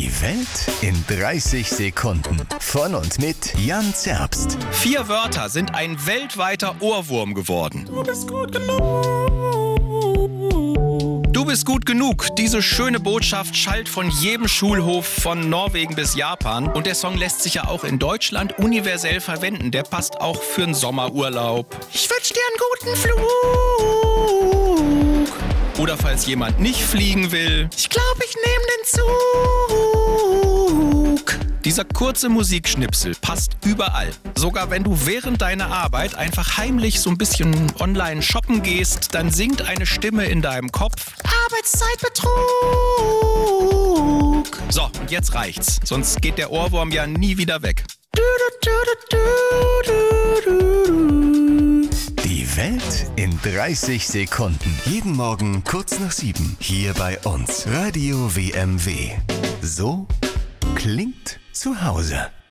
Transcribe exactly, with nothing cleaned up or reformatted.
Die Welt in dreißig Sekunden. Von und mit Jan Zerbst. Vier Wörter sind ein weltweiter Ohrwurm geworden. Du bist gut genug. Du bist gut genug. Diese schöne Botschaft schallt von jedem Schulhof von Norwegen bis Japan. Und der Song lässt sich ja auch in Deutschland universell verwenden. Der passt auch für einen Sommerurlaub. Ich wünsch dir einen guten Flug. Oder falls jemand nicht fliegen will. Ich glaube, ich nehme den Zug. Dieser kurze Musikschnipsel passt überall. Sogar wenn du während deiner Arbeit einfach heimlich so ein bisschen online shoppen gehst, dann singt eine Stimme in deinem Kopf: Arbeitszeitbetrug. So, und jetzt reicht's. Sonst geht der Ohrwurm ja nie wieder weg. Du, du, du, du, du, du. Die Welt in dreißig Sekunden. Jeden Morgen kurz nach sieben. Hier bei uns. Radio W M W. So klingt zu Hause.